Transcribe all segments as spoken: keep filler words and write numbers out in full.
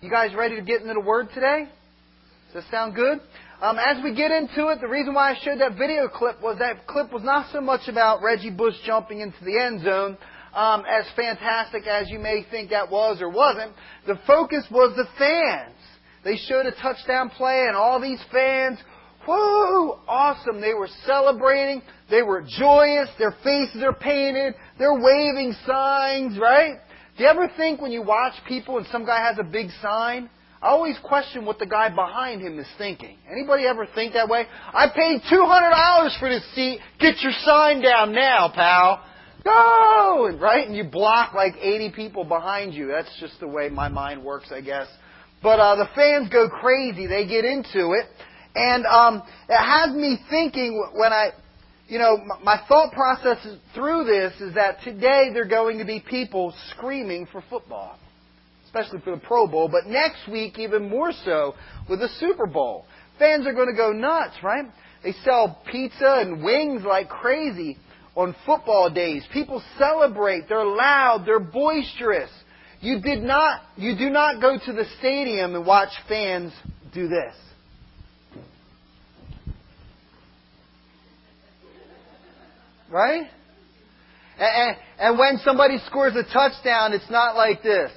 You guys ready to get into the Word today? Does that sound good? Um, as we get into it, the reason why I showed that video clip was that clip was not so much about Reggie Bush jumping into the end zone, um, as fantastic as you may think that was or wasn't. The focus was the fans. They showed a touchdown play and all these fans, whoo, awesome. They were celebrating. They were joyous. Their faces are painted. They're waving signs, right? Do you ever think when you watch people and some guy has a big sign, I always question what the guy behind him is thinking. Anybody ever think that way? I paid two hundred dollars for this seat. Get your sign down now, pal. Go! And, right? And you block like eighty people behind you. That's just the way my mind works, I guess. But uh, the fans go crazy. They get into it. And um, it has me thinking when I... You know, my thought process through this is that today there are going to be people screaming for football, especially for the Pro Bowl, but next week even more so with the Super Bowl. Fans are going to go nuts, right? They sell pizza and wings like crazy on football days. People celebrate. They're loud. They're boisterous. You did not, you do not go to the stadium and watch fans do this. Right? And, and when somebody scores a touchdown, it's not like this.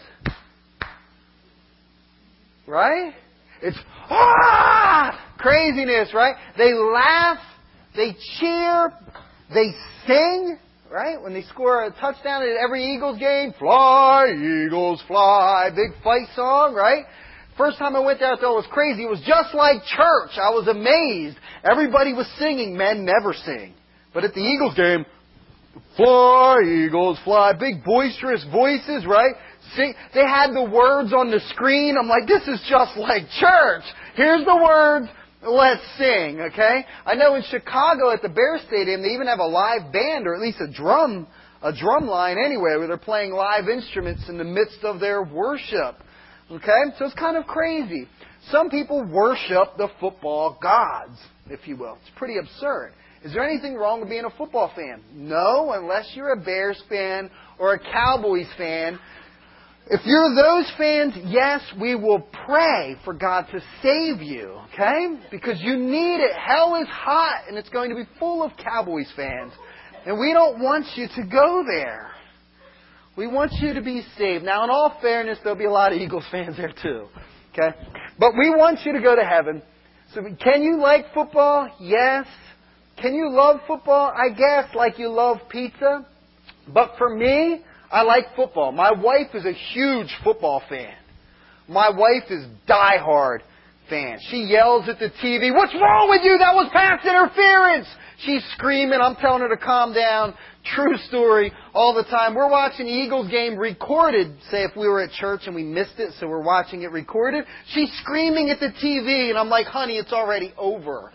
Right? It's ah! Craziness, right? They laugh, they cheer, they sing, right? When they score a touchdown at every Eagles game, fly, Eagles, fly, big fight song, right? First time I went there, I thought it was crazy. It was just like church. I was amazed. Everybody was singing. Men never sing. But at the Eagles game, fly, Eagles, fly. Big boisterous voices, right? Sing. They had the words on the screen. I'm like, this is just like church. Here's the words. Let's sing, okay? I know in Chicago at the Bear Stadium, they even have a live band, or at least a drum, a drum line anyway, where they're playing live instruments in the midst of their worship. Okay? So it's kind of crazy. Some people worship the football gods, if you will. It's pretty absurd. Is there anything wrong with being a football fan? No, unless you're a Bears fan or a Cowboys fan. If you're those fans, yes, we will pray for God to save you, okay? Because you need it. Hell is hot, and it's going to be full of Cowboys fans. And we don't want you to go there. We want you to be saved. Now, in all fairness, there'll be a lot of Eagles fans there too, okay? But we want you to go to heaven. So can you like football? Yes. Can you love football? I guess, like you love pizza. But for me, I like football. My wife is a huge football fan. My wife is diehard fan. She yells at the T V, "What's wrong with you? That was pass interference!" She's screaming. I'm telling her to calm down. True story all the time. We're watching the Eagles game recorded, say if we were at church and we missed it, so we're watching it recorded. She's screaming at the T V, and I'm like, honey, it's already over.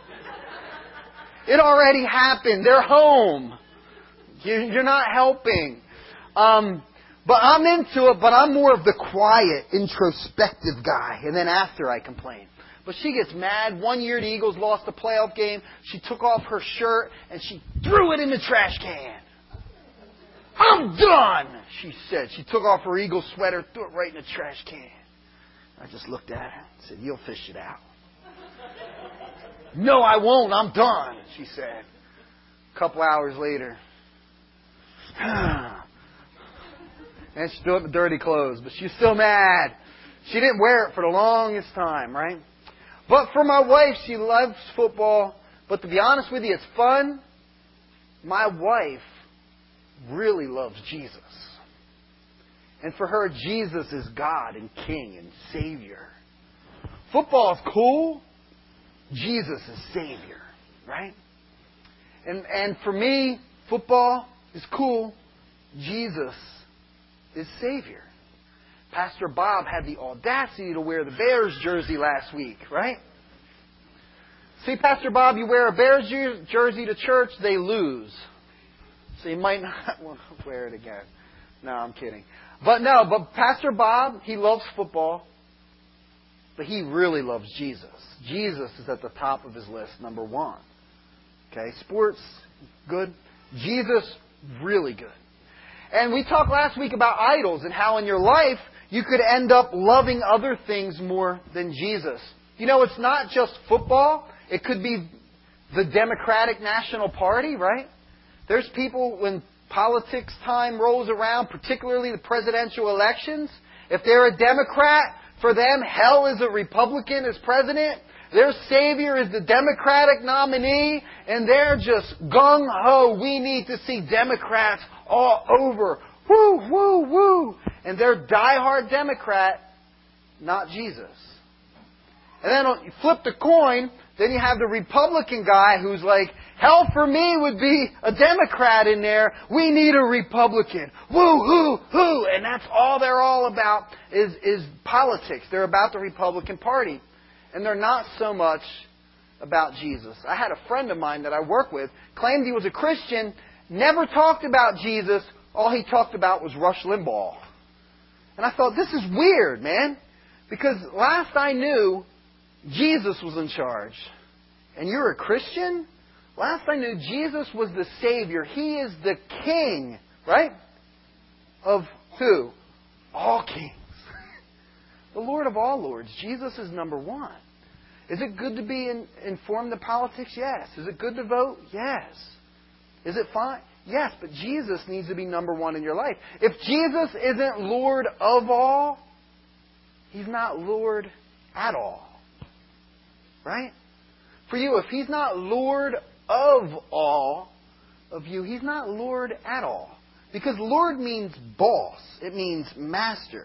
It already happened. They're home. You're not helping. Um, but I'm into it, but I'm more of the quiet, introspective guy. And then after I complain. But she gets mad. One year the Eagles lost the playoff game. She took off her shirt and she threw it in the trash can. I'm done, she said. She took off her Eagles sweater, threw it right in the trash can. I just looked at her and said, "You'll fish it out." "No, I won't. I'm done," she said. A couple hours later. And she threw up the dirty clothes, but she's still mad. She didn't wear it for the longest time, right? But for my wife, she loves football. But to be honest with you, it's fun. My wife really loves Jesus. And for her, Jesus is God and King and Savior. Football is cool. Jesus is Savior, right? And and for me, football is cool. Jesus is Savior. Pastor Bob had the audacity to wear the Bears jersey last week, right? See, Pastor Bob, you wear a Bears jersey to church, they lose. So you might not want to wear it again. No, I'm kidding. But no, but Pastor Bob, he loves football. But he really loves Jesus. Jesus is at the top of his list, number one. Okay, sports, good. Jesus, really good. And we talked last week about idols and how in your life You could end up loving other things more than Jesus. You know, it's not just football. It could be the Democratic National Party, right? There's people, when politics time rolls around, particularly the presidential elections, if they're a Democrat, for them, hell is a Republican as president. Their savior is the Democratic nominee, and they're just gung-ho. We need to see Democrats all over. Woo, woo, woo. And they're diehard Democrat, not Jesus. And then you flip the coin, then you have the Republican guy who's like, hell for me would be a Democrat in there. We need a Republican. Woo, hoo, hoo. And that's all they're all about is, is politics. They're about the Republican Party. And they're not so much about Jesus. I had a friend of mine that I work with, claimed he was a Christian, never talked about Jesus. All he talked about was Rush Limbaugh. And I thought, this is weird, man. Because last I knew, Jesus was in charge. And you're a Christian? Last I knew, Jesus was the Savior. He is the King, right? Of who? All kings. The Lord of all lords. Jesus is number one. Is it good to be in, informed of politics? Yes. Is it good to vote? Yes. Is it fine? Yes, but Jesus needs to be number one in your life. If Jesus isn't Lord of all, He's not Lord at all. Right? For you, if He's not Lord of all of you, He's not Lord at all. Because Lord means boss. It means master.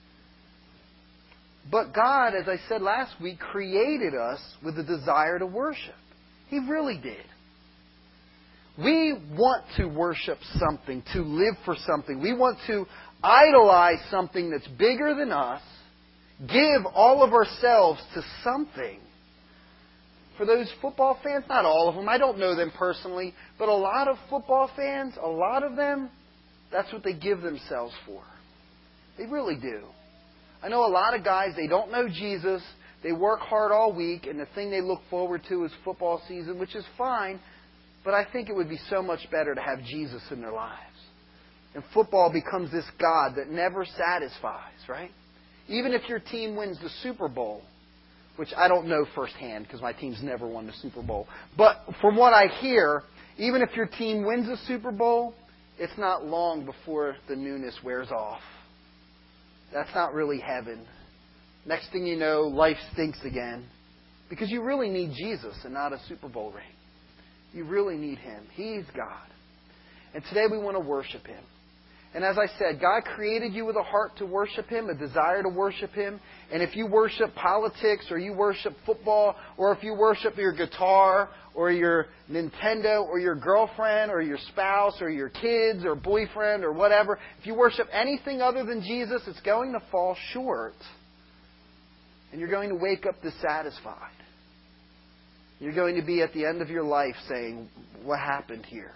But God, as I said last week, created us with a desire to worship. He really did. We want to worship something, to live for something. We want to idolize something that's bigger than us, give all of ourselves to something. For those football fans, not all of them, I don't know them personally, but a lot of football fans, a lot of them, that's what they give themselves for. They really do. I know a lot of guys, they don't know Jesus, they work hard all week, and the thing they look forward to is football season, which is fine, but I think it would be so much better to have Jesus in their lives. And football becomes this God that never satisfies, right? Even if your team wins the Super Bowl, which I don't know firsthand because my team's never won the Super Bowl, but from what I hear, even if your team wins the Super Bowl, it's not long before the newness wears off. That's not really heaven. Next thing you know, life stinks again. Because you really need Jesus and not a Super Bowl ring. You really need Him. He's God. And today we want to worship Him. And as I said, God created you with a heart to worship Him, a desire to worship Him. And if you worship politics, or you worship football, or if you worship your guitar, or your Nintendo, or your girlfriend, or your spouse, or your kids, or boyfriend, or whatever, if you worship anything other than Jesus, it's going to fall short. And you're going to wake up dissatisfied. You're going to be at the end of your life saying, what happened here?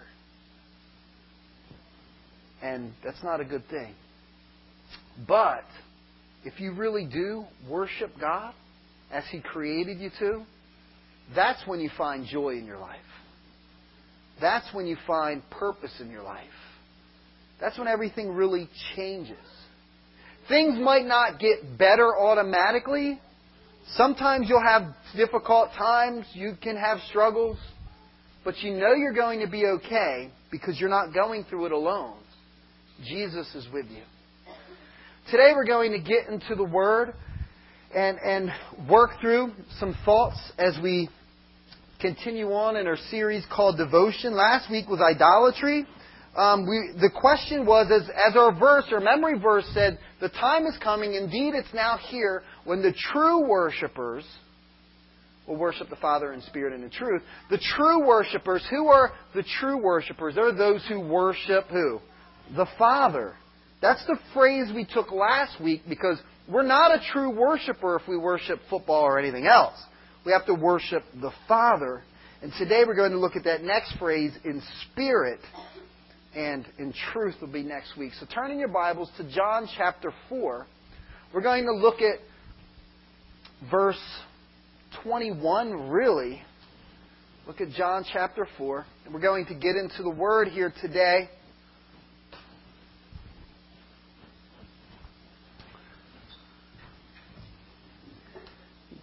And that's not a good thing. But if you really do worship God as He created you to, that's when you find joy in your life. That's when you find purpose in your life. That's when everything really changes. Things might not get better automatically. Sometimes you'll have difficult times. You can have struggles. But you know you're going to be okay because you're not going through it alone. Jesus is with you. Today we're going to get into the Word and, and work through some thoughts as we continue on in our series called Devotion. Last week was idolatry. Um, we, the question was, as, as our verse, our memory verse said, the time is coming, indeed it's now here, when the true worshipers will worship the Father in spirit and in truth. The true worshipers, who are the true worshipers? They're those who worship who? The Father. That's the phrase we took last week because we're not a true worshiper if we worship football or anything else. We have to worship the Father. And today we're going to look at that next phrase, in spirit and in truth, will be next week. So turn in your Bibles to John chapter four. We're going to look at verse twenty-one, really. Look at John chapter four. And we're going to get into the Word here today.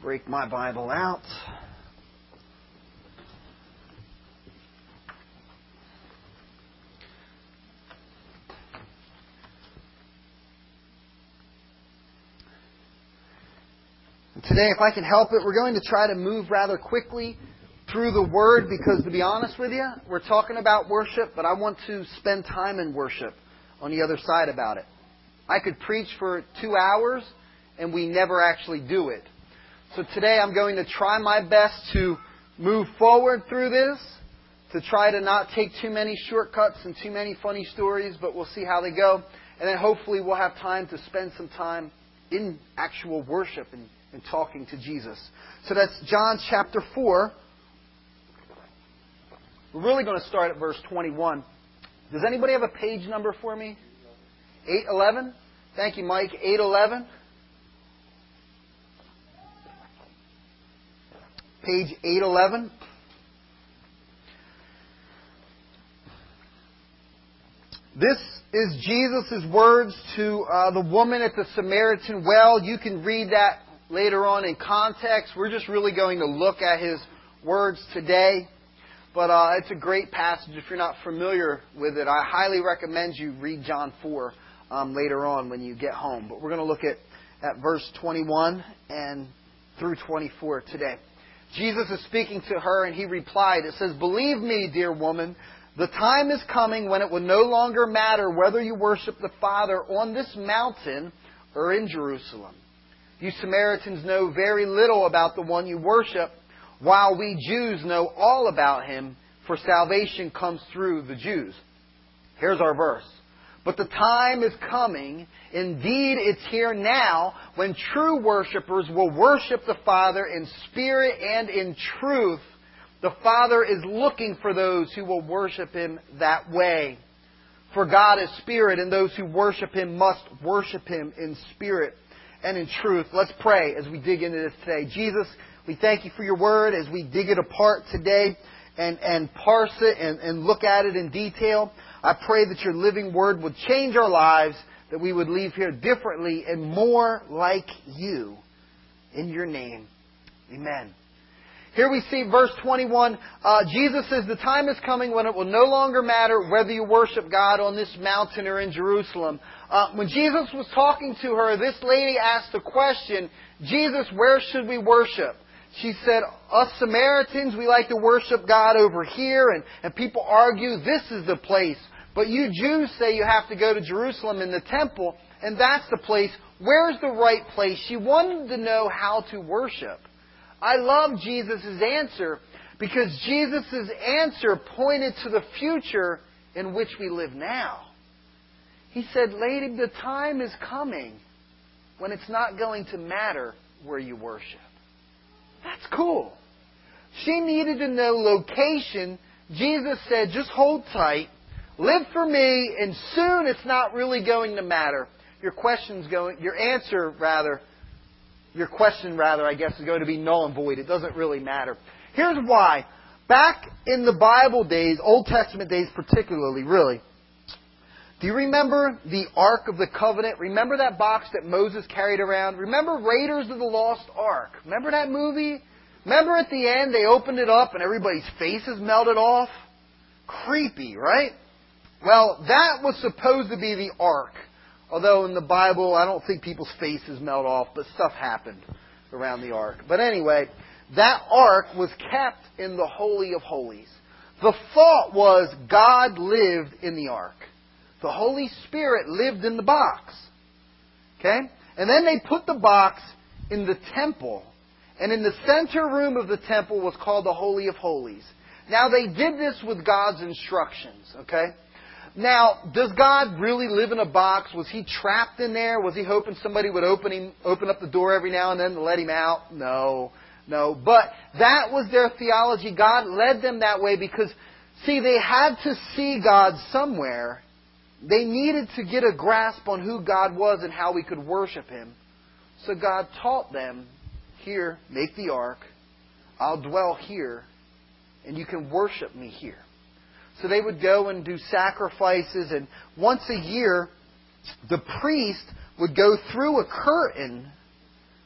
break my Bible out. Today, if I can help it, we're going to try to move rather quickly through the Word because, to be honest with you, we're talking about worship, but I want to spend time in worship on the other side about it. I could preach for two hours and we never actually do it. So today I'm going to try my best to move forward through this, to try to not take too many shortcuts and too many funny stories, but we'll see how they go. And then hopefully we'll have time to spend some time in actual worship and and talking to Jesus. So that's John chapter four. We're really going to start at verse twenty-one. Does anybody have a page number for me? eight eleven? Thank you, Mike. eight eleven. Page eight eleven. This is Jesus' words to uh, the woman at the Samaritan well. You can read that later on in context. We're just really going to look at His words today. But uh, it's a great passage. If you're not familiar with it, I highly recommend you read John four um, later on when you get home. But we're going to look at, at verse twenty-one and through twenty-four today. Jesus is speaking to her and He replied. It says, "Believe me, dear woman, the time is coming when it will no longer matter whether you worship the Father on this mountain or in Jerusalem. You Samaritans know very little about the one you worship, while we Jews know all about Him, for salvation comes through the Jews." Here's our verse. "But the time is coming, indeed it's here now, when true worshippers will worship the Father in spirit and in truth. The Father is looking for those who will worship Him that way. For God is spirit, and those who worship Him must worship Him in spirit and in truth." Let's pray as we dig into this today. Jesus, we thank You for Your Word as we dig it apart today and, and parse it and, and look at it in detail. I pray that Your living Word would change our lives, that we would leave here differently and more like You. In Your name, amen. Here we see verse twenty-one. Uh, Jesus says, "The time is coming when it will no longer matter whether you worship God on this mountain or in Jerusalem." Uh, when Jesus was talking to her, this lady asked the question, "Jesus, where should we worship?" She said, "Us Samaritans, we like to worship God over here." And, and people argue, this is the place. But you Jews say you have to go to Jerusalem in the temple, and that's the place. Where's the right place? She wanted to know how to worship. I love Jesus' answer because Jesus' answer pointed to the future in which we live now. He said, "Lady, the time is coming when it's not going to matter where you worship." That's cool. She needed to know location. Jesus said, "Just hold tight. Live for me, and soon it's not really going to matter." Your question's going, your answer rather, Your question, rather, I guess, is going to be null and void. It doesn't really matter. Here's why. Back in the Bible days, Old Testament days particularly, really, do you remember the Ark of the Covenant? Remember that box that Moses carried around? Remember Raiders of the Lost Ark? Remember that movie? Remember at the end they opened it up and everybody's faces melted off? Creepy, right? Well, that was supposed to be the Ark. Although in the Bible, I don't think people's faces melt off, but stuff happened around the Ark. But anyway, that Ark was kept in the Holy of Holies. The thought was God lived in the Ark. The Holy Spirit lived in the box. Okay? And then they put the box in the temple. And in the center room of the temple was called the Holy of Holies. Now they did this with God's instructions. Okay? Now, does God really live in a box? Was He trapped in there? Was He hoping somebody would open him, open up the door every now and then to let Him out? No, no. But that was their theology. God led them that way because, see, they had to see God somewhere. They needed to get a grasp on who God was and how we could worship Him. So God taught them, here, make the ark. I'll dwell here, and you can worship me here. So they would go and do sacrifices, and once a year, the priest would go through a curtain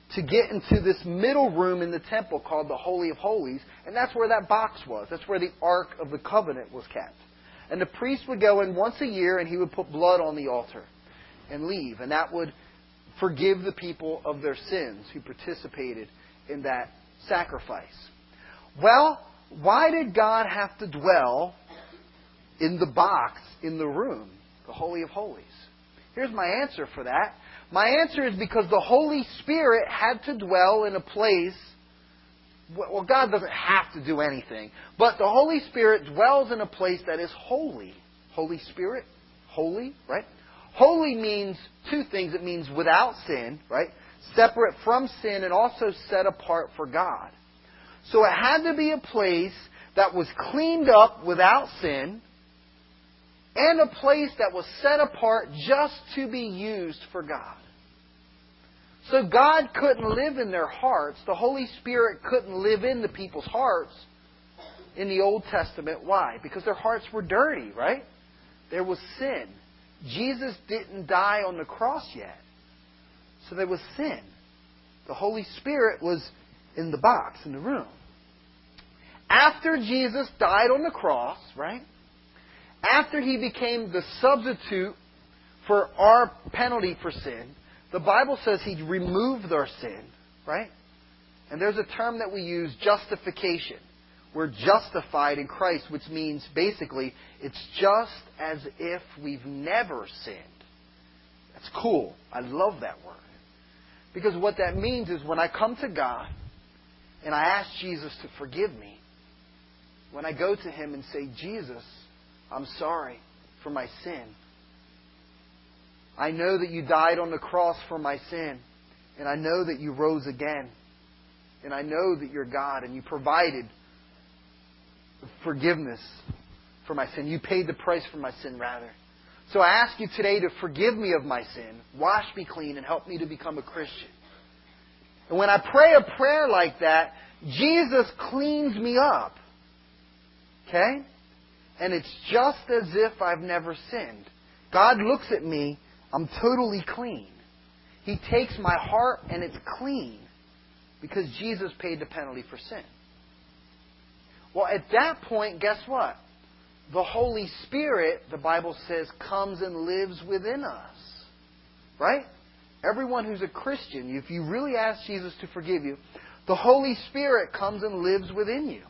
to get into this middle room in the temple called the Holy of Holies. And that's where that box was. That's where the Ark of the Covenant was kept. And the priest would go in once a year and he would put blood on the altar and leave. And that would forgive the people of their sins who participated in that sacrifice. Well, why did God have to dwell in the box in the room, the Holy of Holies? Here's my answer for that. My answer is because the Holy Spirit had to dwell in a place. Well, God doesn't have to do anything, but the Holy Spirit dwells in a place that is holy. Holy Spirit, holy, right? Holy means two things. It means without sin, right? Separate from sin and also set apart for God. So it had to be a place that was cleaned up without sin and a place that was set apart just to be used for God. So God couldn't live in their hearts. The Holy Spirit couldn't live in the people's hearts in the Old Testament. Why? Because their hearts were dirty, right? There was sin. Jesus didn't die on the cross yet. So there was sin. The Holy Spirit was in the box, in the room. After Jesus died on the cross, right? After He became the substitute for our penalty for sin, the Bible says He removed our sin, right? And there's a term that we use, justification. We're justified in Christ, which means basically it's just as if we've never sinned. That's cool. I love that word. Because what that means is when I come to God and I ask Jesus to forgive me, when I go to Him and say, Jesus, I'm sorry for my sin. I know that You died on the cross for my sin. And I know that You rose again. And I know that You're God and You provided forgiveness for my sin. You paid the price for my sin, rather. So I ask You today to forgive me of my sin, wash me clean, and help me to become a Christian. And when I pray a prayer like that, Jesus cleans me up. Okay? And it's just as if I've never sinned. God looks at me, I'm totally clean. He takes my heart and it's clean because Jesus paid the penalty for sin. Well, at that point, guess what? The Holy Spirit, the Bible says, comes and lives within us. Right? Everyone who's a Christian, if you really ask Jesus to forgive you, the Holy Spirit comes and lives within you.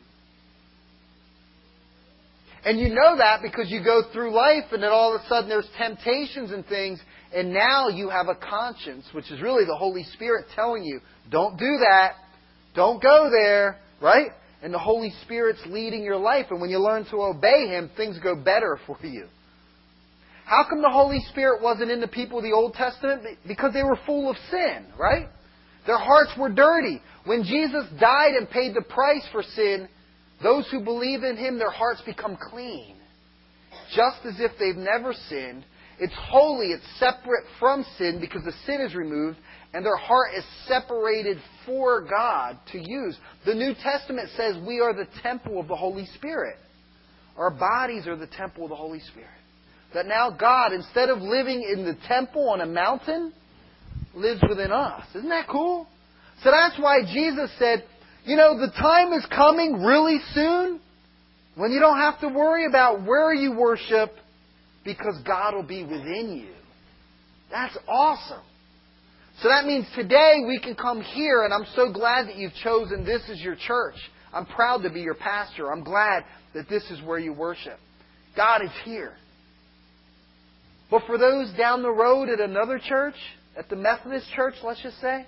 And you know that because you go through life and then all of a sudden there's temptations and things, and now you have a conscience, which is really the Holy Spirit telling you, don't do that, don't go there, right? And the Holy Spirit's leading your life, and when you learn to obey Him, things go better for you. How come the Holy Spirit wasn't in the people of the Old Testament? Because they were full of sin, right? Their hearts were dirty. When Jesus died and paid the price for sin, those who believe in Him, their hearts become clean. Just as if they've never sinned. It's holy, it's separate from sin because the sin is removed, and their heart is separated for God to use. The New Testament says we are the temple of the Holy Spirit. Our bodies are the temple of the Holy Spirit. That now God, instead of living in the temple on a mountain, lives within us. Isn't that cool? So that's why Jesus said, you know, the time is coming really soon when you don't have to worry about where you worship because God will be within you. That's awesome. So that means today we can come here, and I'm so glad that you've chosen this as your church. I'm proud to be your pastor. I'm glad that this is where you worship. God is here. But for those down the road at another church, at the Methodist church, let's just say,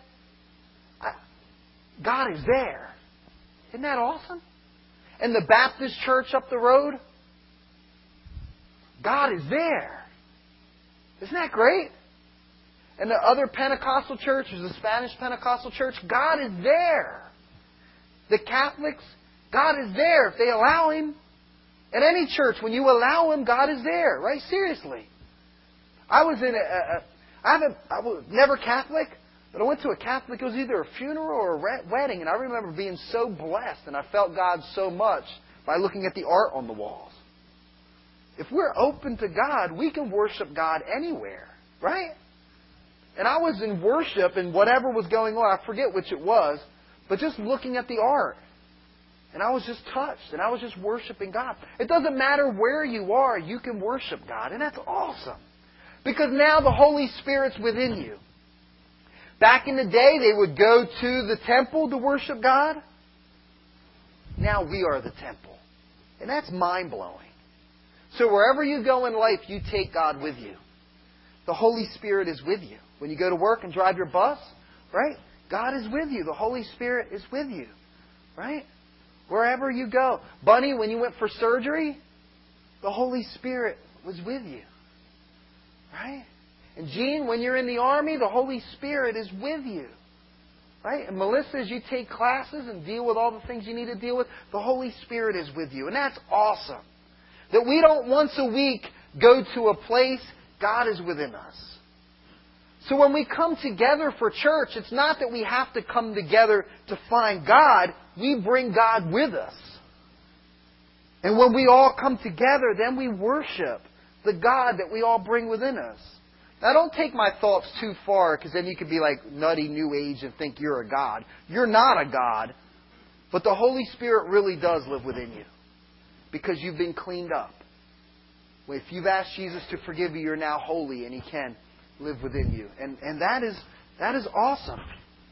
God is there. Isn't that awesome? And the Baptist church up the road, God is there. Isn't that great? And the other Pentecostal church, the Spanish Pentecostal church, God is there. The Catholics, God is there if they allow Him. At any church, when you allow Him, God is there, right? Seriously. I was in a, a I haven't, I was never Catholic, but I went to a Catholic, it was either a funeral or a wedding, and I remember being so blessed, and I felt God so much by looking at the art on the walls. If we're open to God, we can worship God anywhere, right? And I was in worship and whatever was going on, I forget which it was, but just looking at the art. And I was just touched, and I was just worshiping God. It doesn't matter where you are, you can worship God, and that's awesome. Because now the Holy Spirit's within you. Back in the day, they would go to the temple to worship God. Now we are the temple. And that's mind-blowing. So wherever you go in life, you take God with you. The Holy Spirit is with you. When you go to work and drive your bus, right? God is with you. The Holy Spirit is with you. Right? Wherever you go. Bunny, when you went for surgery, the Holy Spirit was with you. Right? And Gene, when you're in the army, the Holy Spirit is with you. Right? And Melissa, as you take classes and deal with all the things you need to deal with, the Holy Spirit is with you. And that's awesome. That we don't once a week go to a place, God is within us. So when we come together for church, it's not that we have to come together to find God. We bring God with us. And when we all come together, then we worship the God that we all bring within us. Now don't take my thoughts too far, because then you could be like nutty New Age and think you're a God. You're not a God. But the Holy Spirit really does live within you. Because you've been cleaned up. If you've asked Jesus to forgive you, you're now holy, and He can live within you. And, and that is, that is awesome.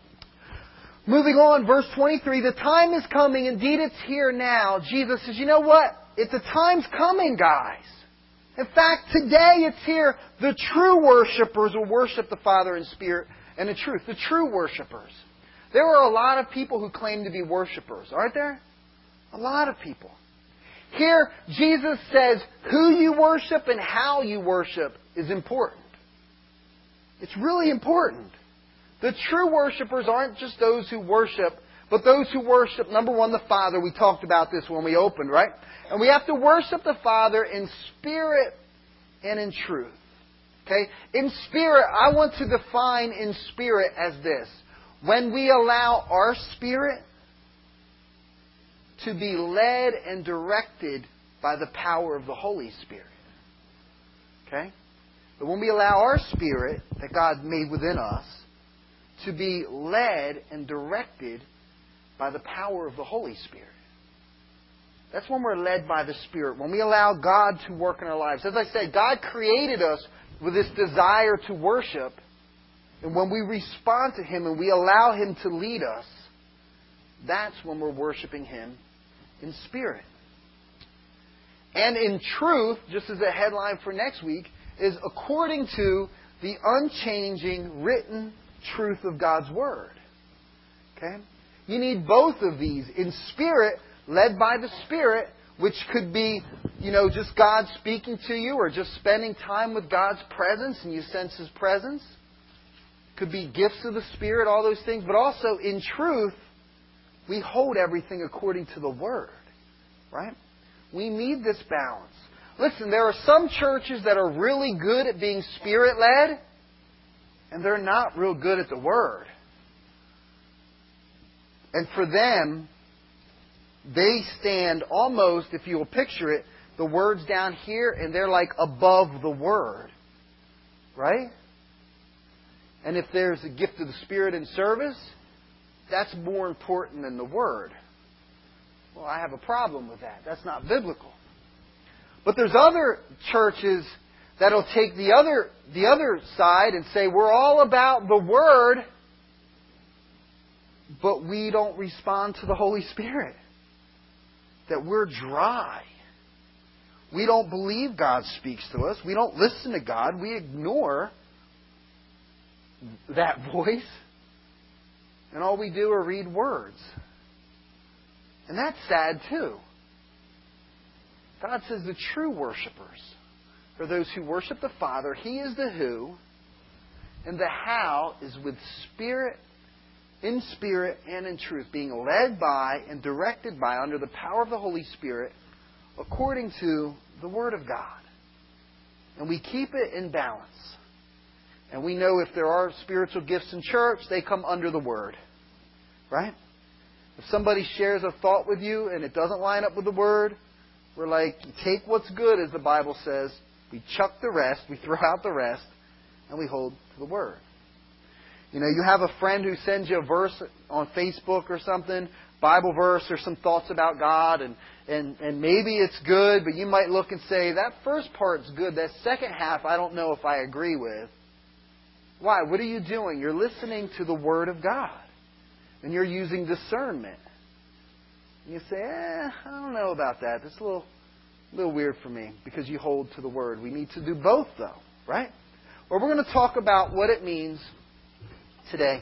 Moving on, verse twenty-three, the time is coming, indeed it's here now. Jesus says, you know what? It's the time's coming, guys. In fact, today it's here. The true worshipers will worship the Father in spirit and in truth. The true worshipers. There are a lot of people who claim to be worshipers, aren't there? A lot of people. Here, Jesus says who you worship and how you worship is important. It's really important. The true worshipers aren't just those who worship, but those who worship, number one, the Father. We talked about this when we opened, right? And we have to worship the Father in spirit and in truth. Okay? In spirit, I want to define in spirit as this. When we allow our spirit to be led and directed by the power of the Holy Spirit. Okay? But when we allow our spirit that God made within us to be led and directed by the power of the Holy Spirit. That's when we're led by the Spirit. When we allow God to work in our lives. As I said, God created us with this desire to worship. And when we respond to Him and we allow Him to lead us, that's when we're worshiping Him in spirit. And in truth, just as a headline for next week, is according to the unchanging, written truth of God's Word. Okay? You need both of these. In spirit, led by the Spirit, which could be, you know, just God speaking to you or just spending time with God's presence and you sense His presence. Could be gifts of the Spirit, all those things. But also, in truth, we hold everything according to the Word. Right? We need this balance. Listen, there are some churches that are really good at being Spirit-led, and they're not real good at the Word. And for them, they stand almost, if you'll picture it, the Word's down here, and they're like above the Word. Right? And if there's a gift of the Spirit in service, that's more important than the Word. Well, I have a problem with that. That's not biblical. But there's other churches that'll take the other, the other side and say, we're all about the Word, but we don't respond to the Holy Spirit. That we're dry. We don't believe God speaks to us. We don't listen to God. We ignore that voice. And all we do are read words. And that's sad too. God says the true worshipers are those who worship the Father. He is the who. And the how is with spirit, in spirit and in truth. Being led by and directed by, under the power of the Holy Spirit, according to the Word of God. And we keep it in balance. And we know if there are spiritual gifts in church, they come under the Word. Right? If somebody shares a thought with you and it doesn't line up with the Word, we're like, take what's good, as the Bible says. We chuck the rest, we throw out the rest, and we hold to the Word. You know, you have a friend who sends you a verse on Facebook or something, Bible verse or some thoughts about God, and, and, and maybe it's good, but you might look and say, that first part's good. That second half, I don't know if I agree with. Why? What are you doing? You're listening to the Word of God. And you're using discernment. And you say, eh, I don't know about that. That's a little, a little weird for me, because you hold to the Word. We need to do both, though, right? Well, we're going to talk about what it means today,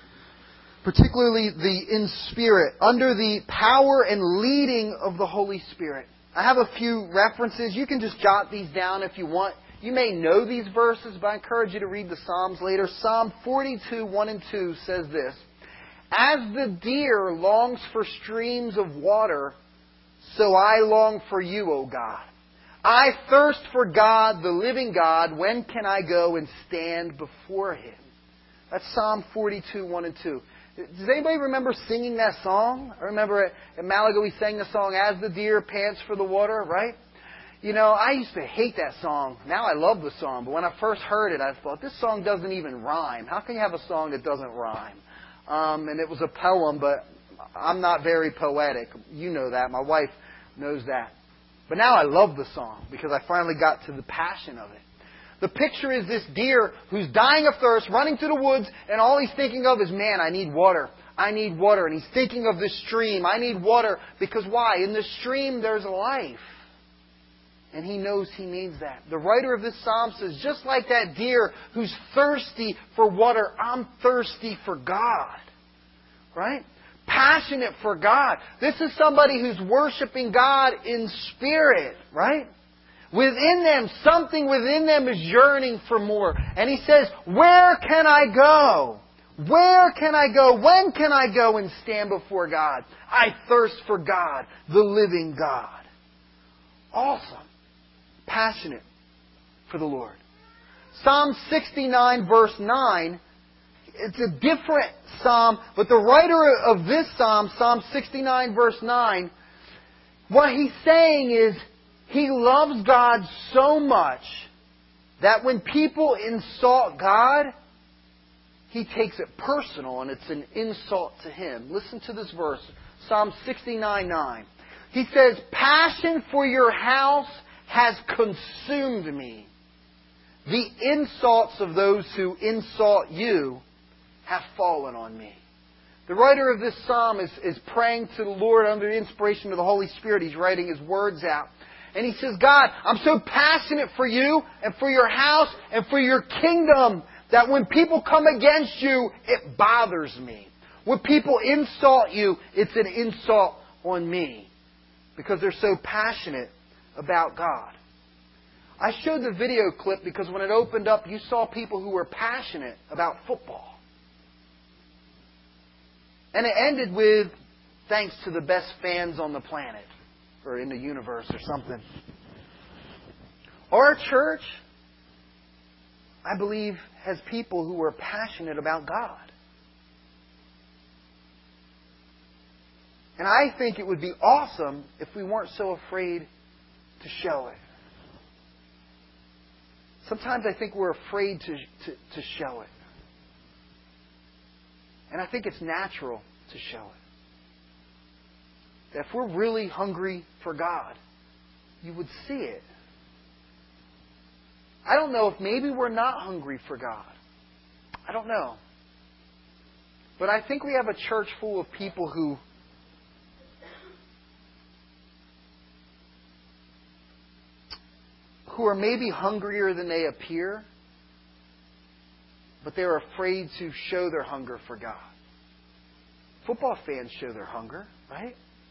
particularly the in spirit, under the power and leading of the Holy Spirit. I have a few references. You can just jot these down if you want. You may know these verses, but I encourage you to read the Psalms later. Psalm forty-two, one and two says this: As the deer longs for streams of water, so I long for you, O God. I thirst for God, the living God. When can I go and stand before Him? That's Psalm forty-two, one and two. Does anybody remember singing that song? I remember at, at Malaga we sang the song, As the Deer Pants for the Water, right? You know, I used to hate that song. Now I love the song. But when I first heard it, I thought, this song doesn't even rhyme. How can you have a song that doesn't rhyme? Um, and it was a poem, but I'm not very poetic. You know that. My wife knows that. But now I love the song because I finally got to the passion of it. The picture is this deer who's dying of thirst, running through the woods, and all he's thinking of is, man, I need water. I need water. And he's thinking of this stream. I need water because why? In the stream there's life. And he knows he needs that. The writer of this psalm says, just like that deer who's thirsty for water, I'm thirsty for God. Right? Passionate for God. This is somebody who's worshiping God in spirit. Right? Within them, something within them is yearning for more. And he says, where can I go? Where can I go? When can I go and stand before God? I thirst for God, the living God. Awesome. Passionate for the Lord. Psalm sixty-nine verse nine, it's a different psalm, but the writer of this psalm, Psalm sixty-nine verse nine, what he's saying is, he loves God so much that when people insult God, he takes it personal and it's an insult to Him. Listen to this verse, Psalm sixty-nine nine. He says, passion for your house has consumed me. The insults of those who insult you have fallen on me. The writer of this psalm is, is praying to the Lord under the inspiration of the Holy Spirit. He's writing his words out. And he says, God, I'm so passionate for you and for your house and for your kingdom that when people come against you, it bothers me. When people insult you, it's an insult on me because they're so passionate about God. I showed the video clip because when it opened up, you saw people who were passionate about football. And it ended with, thanks to the best fans on the planet. Or in the universe or something. Our church, I believe, has people who are passionate about God. And I think it would be awesome if we weren't so afraid to show it. Sometimes I think we're afraid to, to, to show it. And I think it's natural to show it. That if we're really hungry for God, you would see it. I don't know if maybe we're not hungry for God. I don't know. But I think we have a church full of people who who are maybe hungrier than they appear, but they're afraid to show their hunger for God. Football fans show their hunger, right?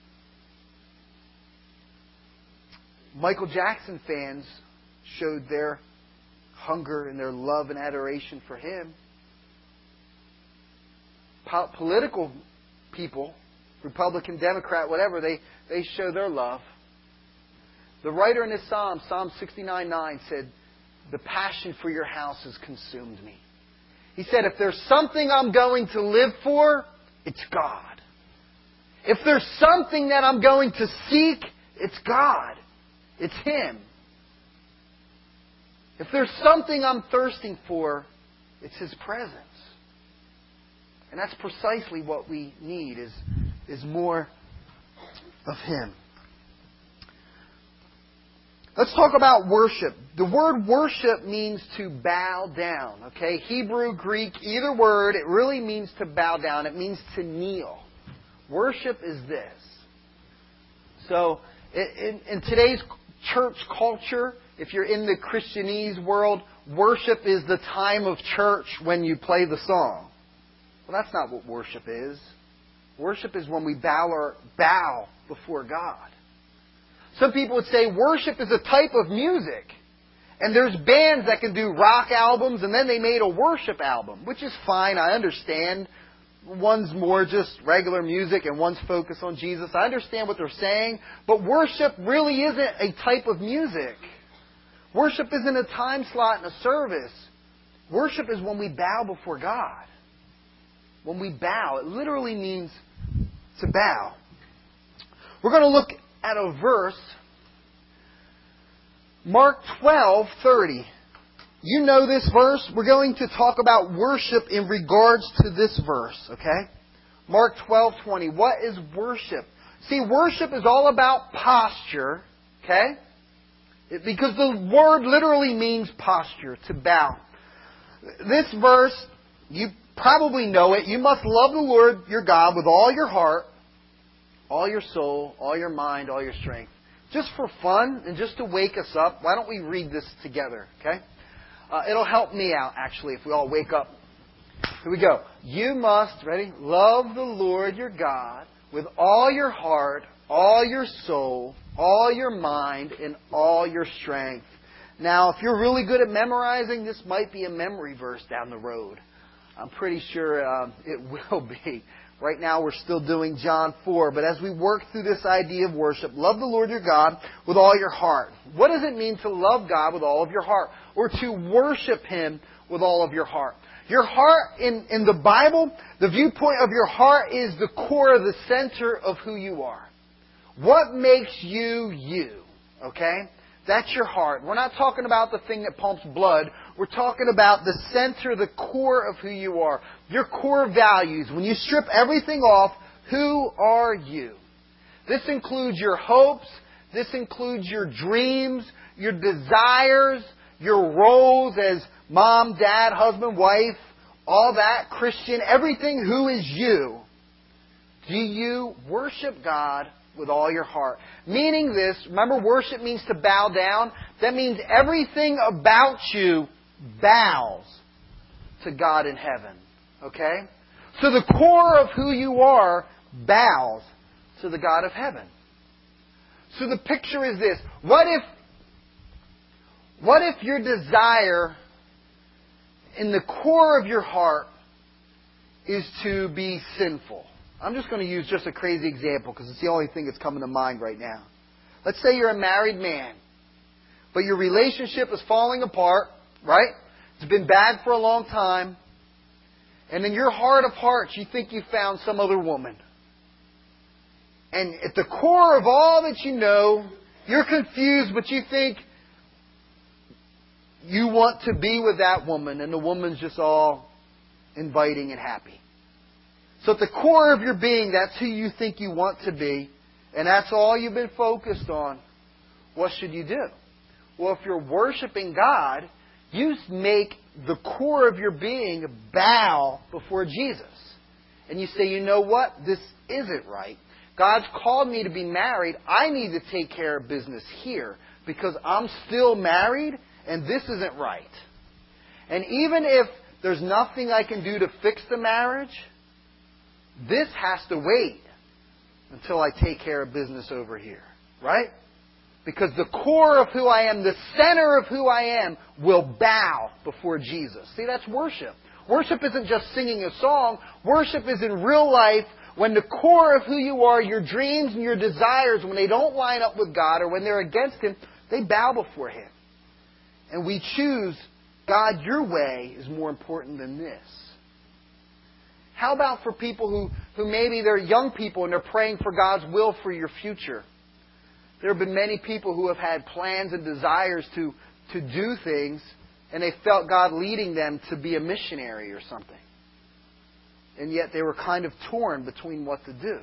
Michael Jackson fans showed their hunger and their love and adoration for him. Po- political people, Republican, Democrat, whatever, they, they show their love. The writer in this psalm, Psalm sixty-nine nine, said, the passion for your house has consumed me. He said, if there's something I'm going to live for, it's God. If there's something that I'm going to seek, it's God. It's Him. If there's something I'm thirsting for, it's His presence. And that's precisely what we need, is, is more of Him. Let's talk about worship. The word worship means to bow down. Okay? Hebrew, Greek, either word, it really means to bow down. It means to kneel. Worship is this. So, in, in today's church culture, if you're in the Christianese world, worship is the time of church when you play the song. Well, that's not what worship is. Worship is when we bow our bow before God. Some people would say worship is a type of music. And there's bands that can do rock albums, and then they made a worship album, which is fine. I understand. One's more just regular music and one's focused on Jesus. I understand what they're saying. But worship really isn't a type of music. Worship isn't a time slot in a service. Worship is when we bow before God. When we bow, it literally means to bow. We're going to look at a verse, Mark twelve thirty. You know this verse. We're going to talk about worship in regards to this verse, okay? Mark twelve twenty. What is worship? See, worship is all about posture, okay? It, because the word literally means posture, to bow. This verse, you probably know it. You must love the Lord your God with all your heart, all your soul, all your mind, all your strength. Just for fun and just to wake us up, why don't we read this together, okay? Uh, it'll help me out, actually, if we all wake up. Here we go. You must, ready? Love the Lord your God with all your heart, all your soul, all your mind, and all your strength. Now, if you're really good at memorizing, this might be a memory verse down the road. I'm pretty sure um, it will be. Right now we're still doing John four. But as we work through this idea of worship, love the Lord your God with all your heart. What does it mean to love God with all of your heart? Or to worship Him with all of your heart? Your heart, in, in the Bible, the viewpoint of your heart is the core, the center of who you are. What makes you you? Okay? That's your heart. We're not talking about the thing that pumps blood. We're talking about the center, the core of who you are. Your core values. When you strip everything off, who are you? This includes your hopes. This includes your dreams, your desires, your roles as mom, dad, husband, wife, all that, Christian, everything. Who is you? Do you worship God with all your heart? Meaning this, remember worship means to bow down. That means everything about you bows to God in heaven. Okay? So the core of who you are bows to the God of heaven. So the picture is this. What if, what if your desire in the core of your heart is to be sinful? I'm just going to use just a crazy example because it's the only thing that's coming to mind right now. Let's say you're a married man, but your relationship is falling apart, right? It's been bad for a long time. And in your heart of hearts, you think you found some other woman. And at the core of all that you know, you're confused, but you think you want to be with that woman, and the woman's just all inviting and happy. So at the core of your being, that's who you think you want to be, and that's all you've been focused on. What should you do? Well, if you're worshiping God, you make the core of your being bow before Jesus. And you say, you know what? This isn't right. God's called me to be married. I need to take care of business here because I'm still married and this isn't right. And even if there's nothing I can do to fix the marriage, this has to wait until I take care of business over here. Right? Because the core of who I am, the center of who I am, will bow before Jesus. See, that's worship. Worship isn't just singing a song. Worship is in real life when the core of who you are, your dreams and your desires, when they don't line up with God or when they're against Him, they bow before Him. And we choose, God, your way is more important than this. How about for people who, who maybe they're young people and they're praying for God's will for your future? There have been many people who have had plans and desires to, to do things, and they felt God leading them to be a missionary or something. and yet they were kind of torn between what to do.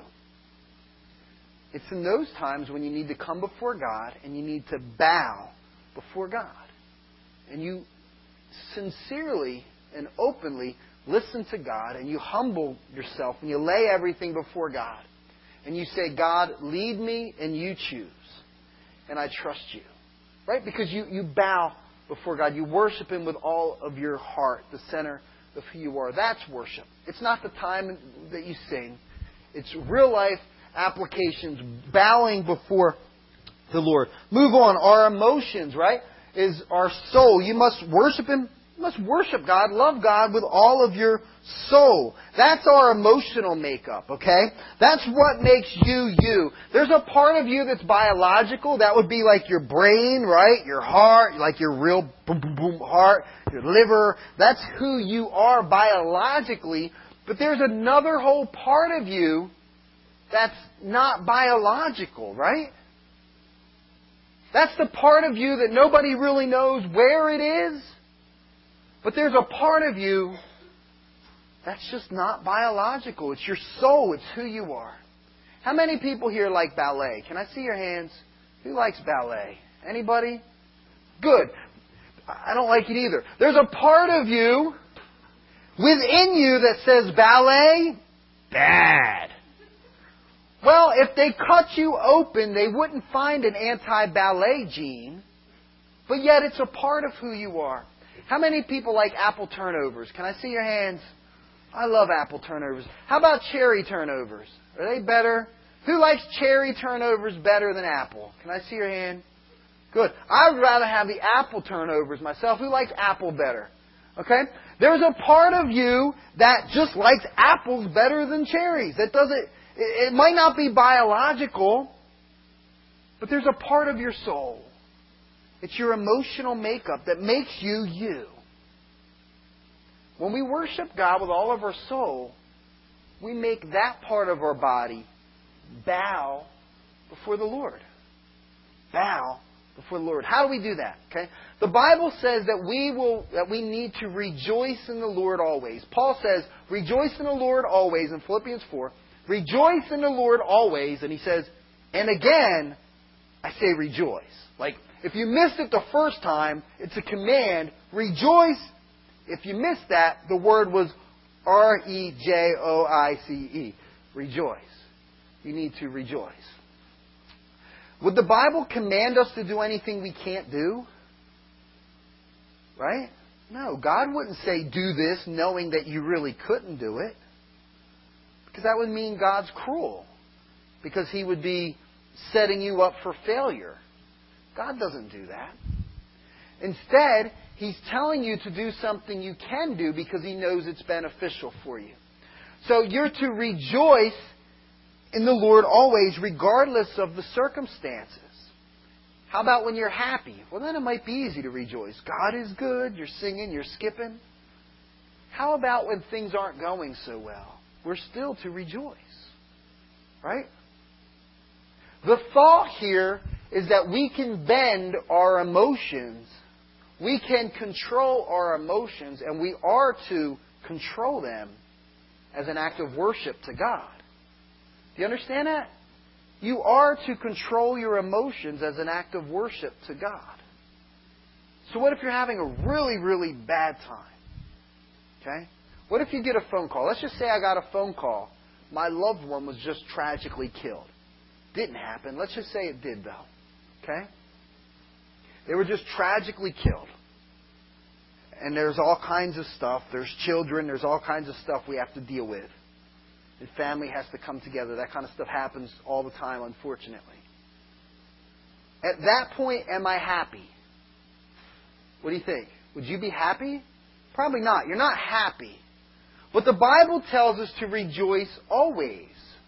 It's in those times when you need to come before God and you need to bow before God. And you sincerely and openly listen to God and you humble yourself and you lay everything before God. And you say, God, lead me and you choose. And I trust you. Right? Because you, you bow before God. You worship Him with all of your heart, the center of who you are. That's worship. It's not the time that you sing. It's real life applications, bowing before the Lord. Move on. Our emotions, right, is our soul. You must worship Him. You must worship God, love God with all of your soul. That's our emotional makeup, okay? That's what makes you you. There's a part of you that's biological. That would be like your brain, right? Your heart, like your real boom, boom, boom heart, your liver. That's who you are biologically. But there's another whole part of you that's not biological, right? That's the part of you that nobody really knows where it is. But there's a part of you that's just not biological. It's your soul. It's who you are. How many people here like ballet? Can I see your hands? Who likes ballet? Anybody? Good. I don't like it either. There's a part of you within you that says ballet, bad. Well, if they cut you open, they wouldn't find an anti-ballet gene. But yet it's a part of who you are. How many people like apple turnovers? Can I see your hands? I love apple turnovers. How about cherry turnovers? Are they better? Who likes cherry turnovers better than apple? Can I see your hand? Good. I would rather have the apple turnovers myself. Who likes apple better? Okay? There's a part of you that just likes apples better than cherries. That doesn't, it, it might not be biological, but there's a part of your soul. It's your emotional makeup that makes you you. When we worship God with all of our soul, we make that part of our body bow before the Lord. Bow before the Lord. How do we do that? Okay? The Bible says that we will that we need to rejoice in the Lord always. Paul says, rejoice in the Lord always in Philippians four. Rejoice in the Lord always. And he says, and again, I say rejoice. Like, if you missed it the first time, it's a command. Rejoice. If you missed that, the word was R E J O I C E. Rejoice. You need to rejoice. Would the Bible command us to do anything we can't do? Right? No. God wouldn't say, do this, knowing that you really couldn't do it. Because that would mean God's cruel. Because He would be setting you up for failure. God doesn't do that. Instead, He's telling you to do something you can do because He knows it's beneficial for you. So you're to rejoice in the Lord always, regardless of the circumstances. How about when you're happy? Well, then it might be easy to rejoice. God is good. You're singing. You're skipping. How about when things aren't going so well? We're still to rejoice. Right? The thought here is that we can bend our emotions. We can control our emotions, and we are to control them as an act of worship to God. Do you understand that? You are to control your emotions as an act of worship to God. So what if you're having a really, really bad time? Okay? What if you get a phone call? Let's just say I got a phone call. My loved one was just tragically killed. Didn't happen. Let's just say it did, though. Okay? They were just tragically killed. And there's all kinds of stuff. There's children. There's all kinds of stuff we have to deal with. And family has to come together. That kind of stuff happens all the time, unfortunately. At that point, am I happy? What do you think? Would you be happy? Probably not. You're not happy. But the Bible tells us to rejoice always.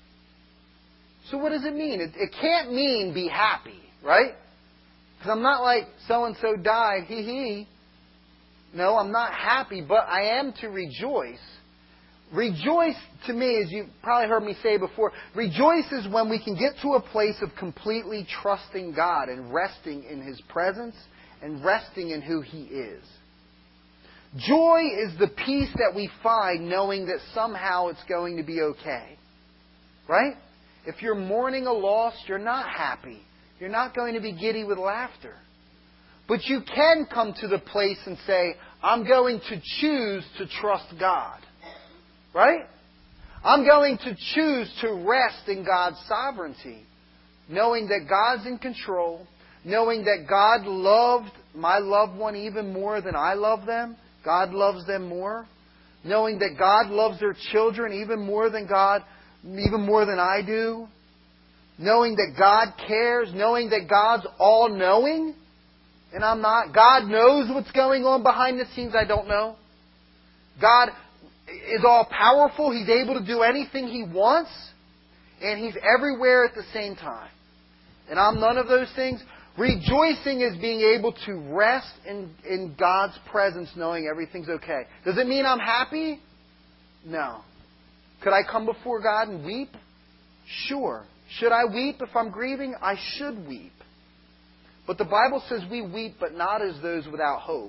So what does it mean? It, it can't mean be happy, right? Because I'm not like so-and-so died, hee hee. No, I'm not happy, but I am to rejoice. Rejoice, to me, as you've probably heard me say before, rejoice is when we can get to a place of completely trusting God and resting in His presence and resting in who He is. Joy is the peace that we find knowing that somehow it's going to be okay. Right? If you're mourning a loss, you're not happy. You're not going to be giddy with laughter. But you can come to the place and say, I'm going to choose to trust God. Right? I'm going to choose to rest in God's sovereignty. Knowing that God's in control. Knowing that God loved my loved one even more than I love them. God loves them more. Knowing that God loves their children even more than God, even more than I do. Knowing that God cares. Knowing that God's all-knowing. And I'm not. God knows what's going on behind the scenes I don't know. God is all-powerful. He's able to do anything He wants. And He's everywhere at the same time. And I'm none of those things. Rejoicing is being able to rest in, in God's presence knowing everything's okay. Does it mean I'm happy? No. Could I come before God and weep? Sure. Should I weep if I'm grieving? I should weep. But the Bible says we weep, but not as those without hope.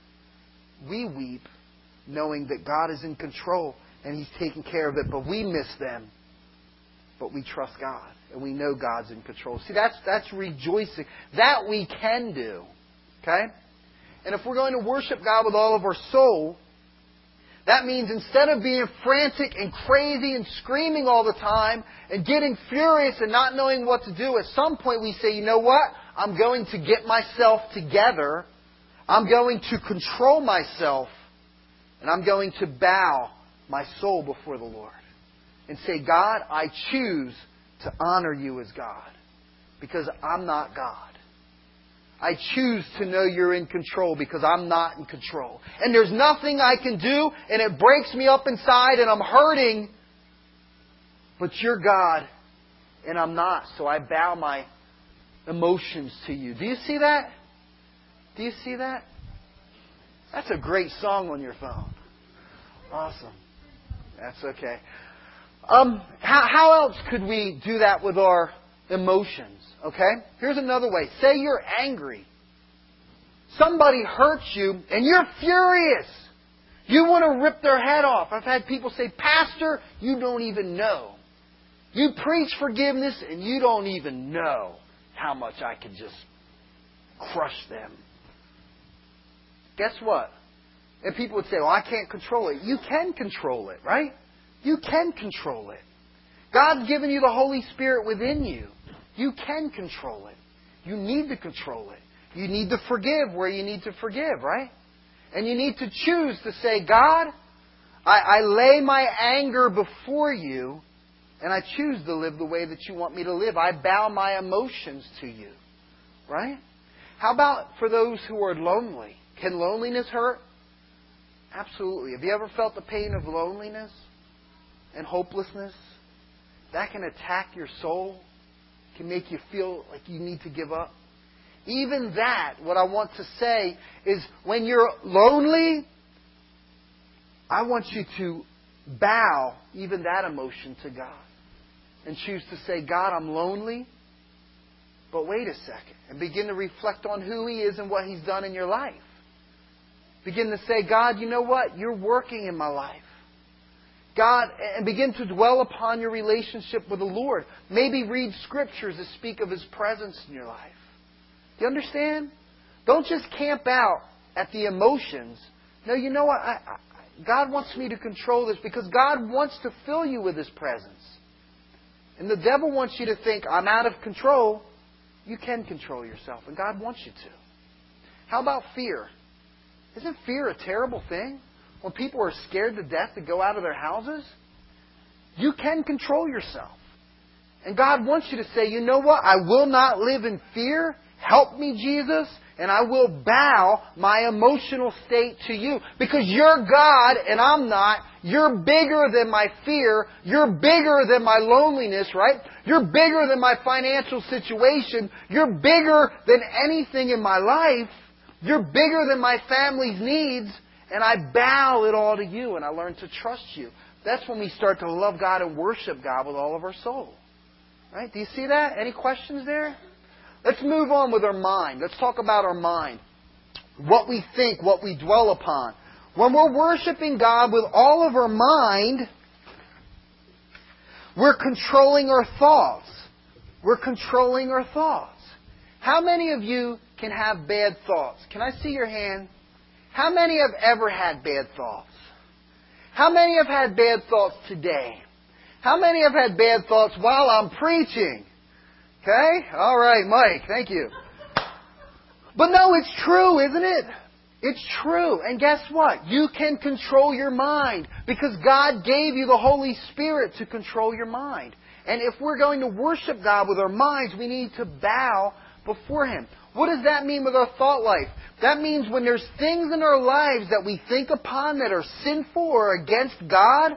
We weep knowing that God is in control and He's taking care of it, but we miss them. But we trust God, and we know God's in control. See, that's that's rejoicing. That we can do. Okay? And if we're going to worship God with all of our soul, that means instead of being frantic and crazy and screaming all the time and getting furious and not knowing what to do, at some point we say, you know what? I'm going to get myself together. I'm going to control myself. And I'm going to bow my soul before the Lord. And say, God, I choose to honor You as God. Because I'm not God. I choose to know You're in control because I'm not in control. And there's nothing I can do, and it breaks me up inside, and I'm hurting. But You're God, and I'm not. So I bow my emotions to You. Do you see that? Do you see that? That's a great song on your phone. Awesome. That's okay. Um, how, how else could we do that with our emotions? Okay? Here's another way. Say you're angry. Somebody hurts you and you're furious. You want to rip their head off. I've had people say, Pastor, you don't even know. You preach forgiveness and you don't even know how much I can just crush them. Guess what? And people would say, well, I can't control it. You can control it, right? You can control it. God's given you the Holy Spirit within you. You can control it. You need to control it. You need to forgive where you need to forgive, right? And you need to choose to say, God, I, I lay my anger before You, and I choose to live the way that You want me to live. I bow my emotions to You, right? How about for those who are lonely? Can loneliness hurt? Absolutely. Have you ever felt the pain of loneliness and hopelessness? That can attack your soul. Can make you feel like you need to give up. Even that, what I want to say is when you're lonely, I want you to bow even that emotion to God. And choose to say, God, I'm lonely. But wait a second. And begin to reflect on who He is and what He's done in your life. Begin to say, God, you know what? You're working in my life. God, and begin to dwell upon your relationship with the Lord. Maybe read scriptures that speak of His presence in your life. Do you understand? Don't just camp out at the emotions. No, you know what? I, I, God wants me to control this because God wants to fill you with His presence. And the devil wants you to think, I'm out of control. You can control yourself, and God wants you to. How about fear? Isn't fear a terrible thing? When people are scared to death to go out of their houses? You can control yourself. And God wants you to say, you know what? I will not live in fear. Help me, Jesus. And I will bow my emotional state to You. Because You're God and I'm not. You're bigger than my fear. You're bigger than my loneliness, right? You're bigger than my financial situation. You're bigger than anything in my life. You're bigger than my family's needs. And I bow it all to You and I learn to trust You. That's when we start to love God and worship God with all of our soul. Right? Do you see that? Any questions there? Let's move on with our mind. Let's talk about our mind. What we think, what we dwell upon. When we're worshiping God with all of our mind, we're controlling our thoughts. We're controlling our thoughts. How many of you can have bad thoughts? Can I see your hand? How many have ever had bad thoughts? How many have had bad thoughts today? How many have had bad thoughts while I'm preaching? Okay? All right, Mike. Thank you. But no, it's true, isn't it? It's true. And guess what? You can control your mind because God gave you the Holy Spirit to control your mind. And if we're going to worship God with our minds, we need to bow before Him. What does that mean with our thought life? That means when there's things in our lives that we think upon that are sinful or against God,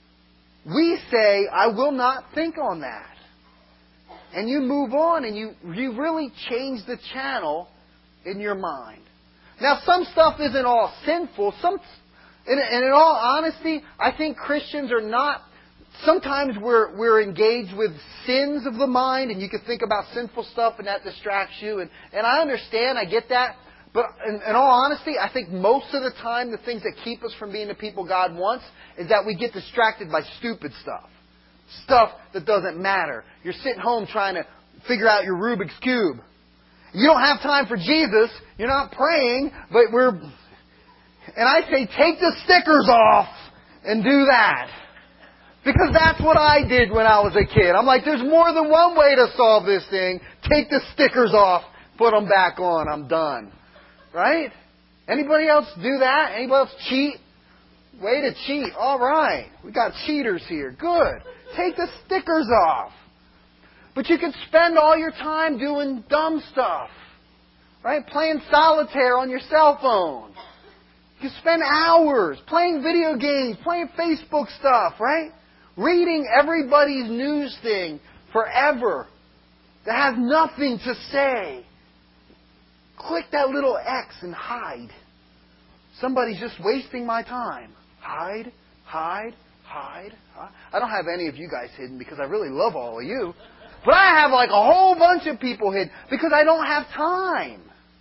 we say, I will not think on that. And you move on and you, you really change the channel in your mind. Now, some stuff isn't all sinful. Some, and, and in all honesty, I think Christians are not. Sometimes we're we're engaged with sins of the mind, and you can think about sinful stuff, and that distracts you. And, and I understand, I get that. But in, in all honesty, I think most of the time the things that keep us from being the people God wants is that we get distracted by stupid stuff. Stuff that doesn't matter. You're sitting home trying to figure out your Rubik's Cube. You don't have time for Jesus. You're not praying, but we're... And I say, take the stickers off and do that. Because that's what I did when I was a kid. I'm like, there's more than one way to solve this thing. Take the stickers off, put them back on. I'm done. Right? Anybody else do that? Anybody else cheat? Way to cheat. All right. We got cheaters here. Good. Take the stickers off. But you can spend all your time doing dumb stuff. Right? Playing solitaire on your cell phone. You spend hours playing video games, playing Facebook stuff, right? Reading everybody's news thing forever that has nothing to say. Click that little X and hide. Somebody's just wasting my time. Hide, hide, hide, hide. I don't have any of you guys hidden because I really love all of you. But I have like a whole bunch of people hidden because I don't have time.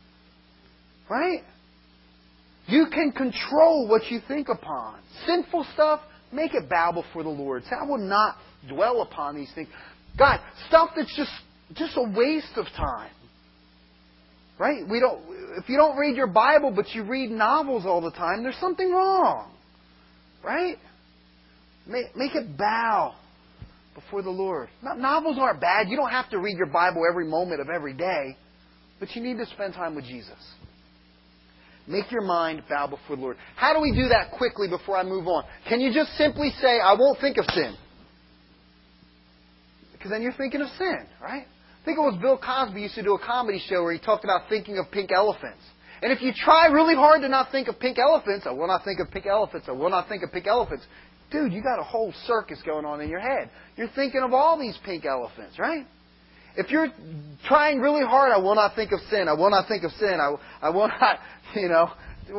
Right? You can control what you think upon. Sinful stuff, make it bow before the Lord. Say, I will not dwell upon these things. God, stuff that's just, just a waste of time. Right? We don't. If you don't read your Bible, but you read novels all the time, there's something wrong. Right? Make, make it bow before the Lord. Novels aren't bad. You don't have to read your Bible every moment of every day. But you need to spend time with Jesus. Make your mind bow before the Lord. How do we do that quickly before I move on? Can you just simply say, I won't think of sin? Because then you're thinking of sin, right? I think it was Bill Cosby used to do a comedy show where he talked about thinking of pink elephants. And if you try really hard to not think of pink elephants, I will not think of pink elephants, I will not think of pink elephants. Dude, you got a whole circus going on in your head. You're thinking of all these pink elephants, right? If you're trying really hard, I will not think of sin. I will not think of sin. I, I will not, you know.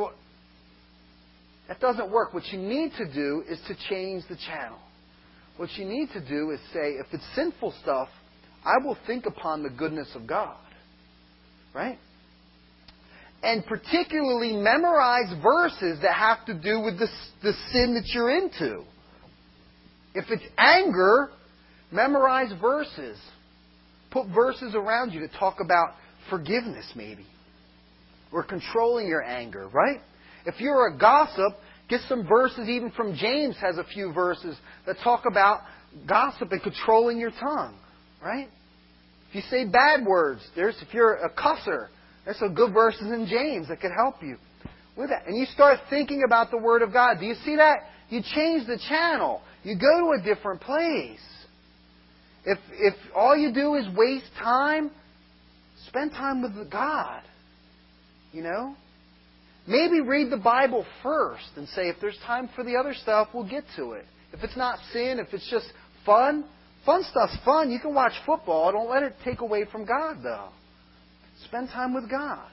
That doesn't work. What you need to do is to change the channel. What you need to do is say, if it's sinful stuff, I will think upon the goodness of God. Right? And particularly memorize verses that have to do with the, the sin that you're into. If it's anger, memorize verses. Put verses around you to talk about forgiveness, maybe. Or controlling your anger, right? If you're a gossip, get some verses, even from James has a few verses that talk about gossip and controlling your tongue, right? If you say bad words, there's if you're a cusser, there's some good verses in James that could help you with that. And you start thinking about the Word of God. Do you see that? You change the channel. You go to a different place. If if all you do is waste time, spend time with God. You know? Maybe read the Bible first and say, if there's time for the other stuff, we'll get to it. If it's not sin, if it's just fun, fun stuff's fun. You can watch football. Don't let it take away from God, though. Spend time with God.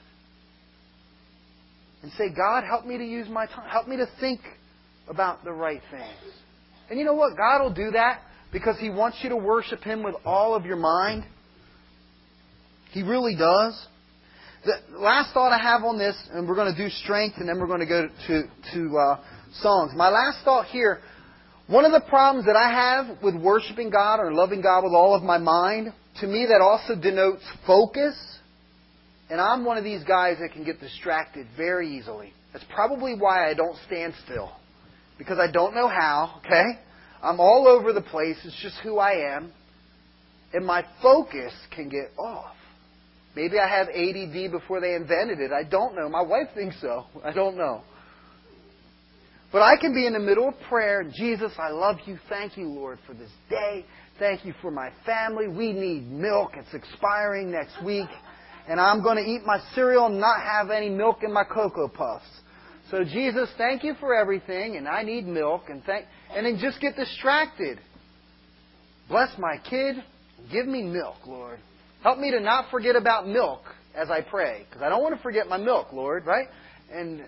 And say, God, help me to use my time. Help me to think about the right things. And you know what? God will do that because He wants you to worship Him with all of your mind. He really does. The last thought I have on this, and we're going to do strength, and then we're going to go to, to uh, songs. My last thought here, one of the problems that I have with worshiping God or loving God with all of my mind, to me that also denotes focus. And I'm one of these guys that can get distracted very easily. That's probably why I don't stand still. Because I don't know how, okay? I'm all over the place. It's just who I am. And my focus can get off. Maybe I have A D D before they invented it. I don't know. My wife thinks so. I don't know. But I can be in the middle of prayer. Jesus, I love you. Thank you, Lord, for this day. Thank you for my family. We need milk. It's expiring next week. And I'm going to eat my cereal and not have any milk in my Cocoa Puffs. So, Jesus, thank you for everything. And I need milk. And thank, and then just get distracted. Bless my kid. Give me milk, Lord. Help me to not forget about milk as I pray. Because I don't want to forget my milk, Lord, right? And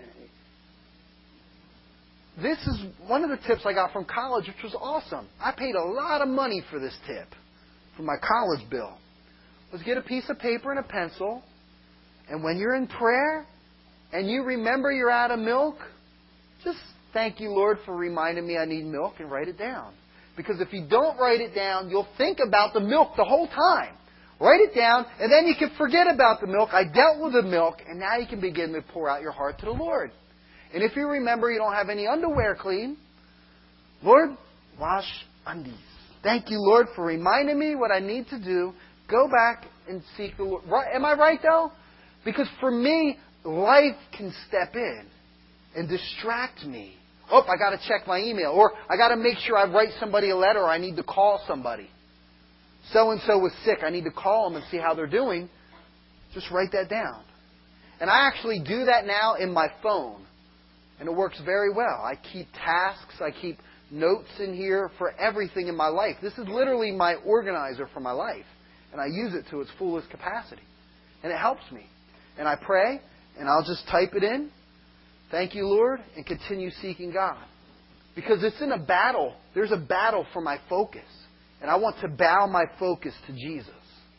this is one of the tips I got from college, which was awesome. I paid a lot of money for this tip, for my college bill. Was get a piece of paper and a pencil, and when you're in prayer and you remember you're out of milk, just thank you, Lord, for reminding me I need milk, and write it down. Because if you don't write it down, you'll think about the milk the whole time. Write it down, and then you can forget about the milk. I dealt with the milk, and now you can begin to pour out your heart to the Lord. And if you remember you don't have any underwear clean, Lord, wash undies. Thank you, Lord, for reminding me what I need to do. Go back and seek the Lord. Right, am I right, though? Because for me, life can step in and distract me. Oh, I got to check my email. Or I got to make sure I write somebody a letter, or I need to call somebody. So-and-so was sick. I need to call them and see how they're doing. Just write that down. And I actually do that now in my phone. And it works very well. I keep tasks. I keep notes in here for everything in my life. This is literally my organizer for my life. And I use it to its fullest capacity. And it helps me. And I pray, and I'll just type it in. Thank you, Lord, and continue seeking God. Because it's in a battle. There's a battle for my focus. And I want to bow my focus to Jesus.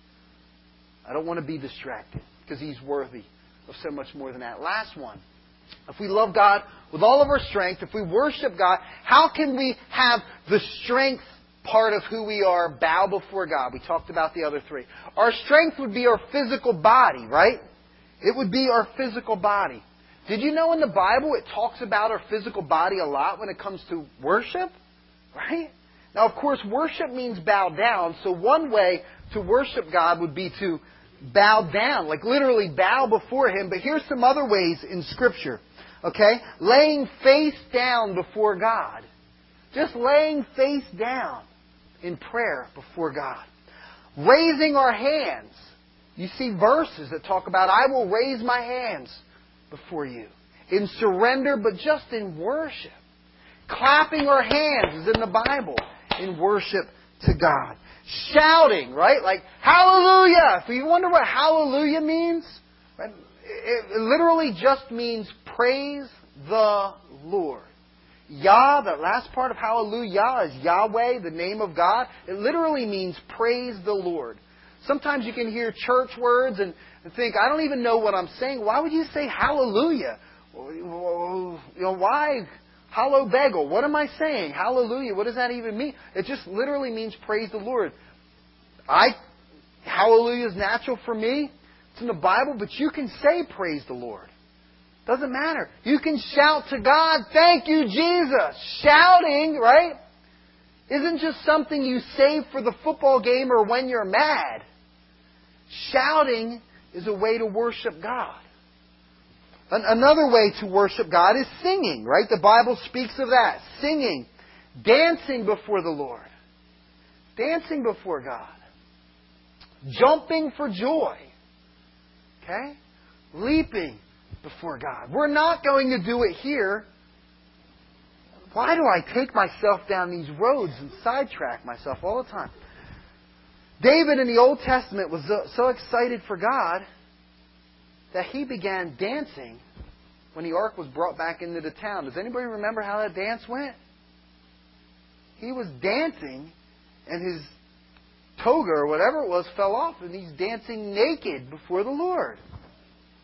I don't want to be distracted, because He's worthy of so much more than that. Last one. If we love God with all of our strength, if we worship God, how can we have the strength part of who we are bow before God? We talked about the other three. Our strength would be our physical body, right? It would be our physical body. Did you know in the Bible it talks about our physical body a lot when it comes to worship? Right? Now, of course, worship means bow down. So one way to worship God would be to bow down, like literally bow before Him. But here's some other ways in Scripture. Okay? Laying face down before God. Just laying face down in prayer before God. Raising our hands. You see verses that talk about, I will raise my hands before you. In surrender, but just in worship. Clapping our hands is in the Bible in worship to God. Shouting, right? Like, hallelujah! If you wonder what hallelujah means, right? It literally just means praise the Lord. Yah, that last part of hallelujah is Yahweh, the name of God. It literally means praise the Lord. Sometimes you can hear church words and think, I don't even know what I'm saying. Why would you say hallelujah? You know, why? Hallo bagel. What am I saying? Hallelujah. What does that even mean? It just literally means praise the Lord. I, hallelujah is natural for me. It's in the Bible, but you can say praise the Lord. Doesn't matter. You can shout to God, thank you, Jesus. Shouting, right, isn't just something you say for the football game or when you're mad. Shouting is a way to worship God. Another way to worship God is singing, right? The Bible speaks of that. Singing. Dancing before the Lord. Dancing before God. Jumping for joy. Okay? Leaping before God. We're not going to do it here. Why do I take myself down these roads and sidetrack myself all the time? David in the Old Testament was so excited for God that he began dancing when the ark was brought back into the town. Does anybody remember how that dance went? He was dancing, and his toga or whatever it was fell off, and he's dancing naked before the Lord.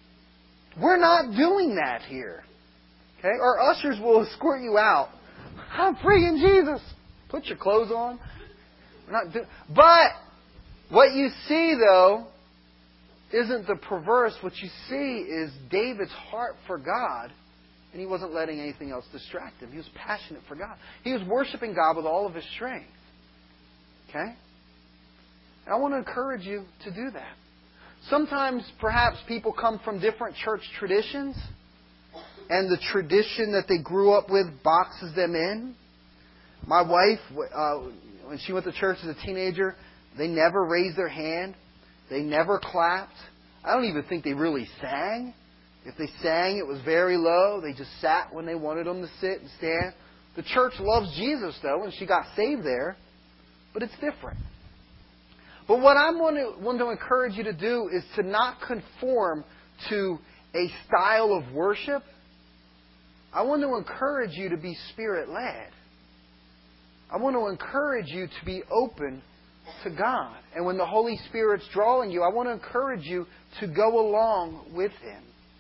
We're not doing that here. Okay? Our ushers will escort you out. I'm freaking Jesus. Put your clothes on. We're not do- but what you see, though, isn't the perverse. What you see is David's heart for God, and he wasn't letting anything else distract him. He was passionate for God. He was worshiping God with all of his strength. Okay? And I want to encourage you to do that. Sometimes, perhaps, people come from different church traditions, and the tradition that they grew up with boxes them in. My wife, uh, when she went to church as a teenager, they never raised their hand. They never clapped. I don't even think they really sang. If they sang, it was very low. They just sat when they wanted them to sit and stand. The church loves Jesus, though, and she got saved there. But it's different. But what I want to, want to encourage you to do is to not conform to a style of worship. I want to encourage you to be Spirit-led. I want to encourage you to be open to God. And when the Holy Spirit's drawing you, I want to encourage you to go along with Him.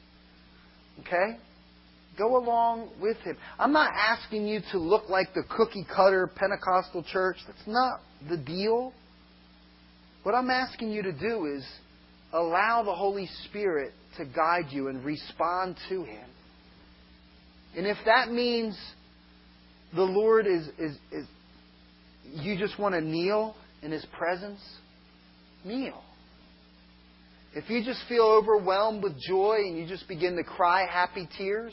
Okay? Go along with Him. I'm not asking you to look like the cookie-cutter Pentecostal church. That's not the deal. What I'm asking you to do is allow the Holy Spirit to guide you and respond to Him. And if that means the Lord is, is, is you just want to kneel in His presence, kneel. If you just feel overwhelmed with joy and you just begin to cry happy tears,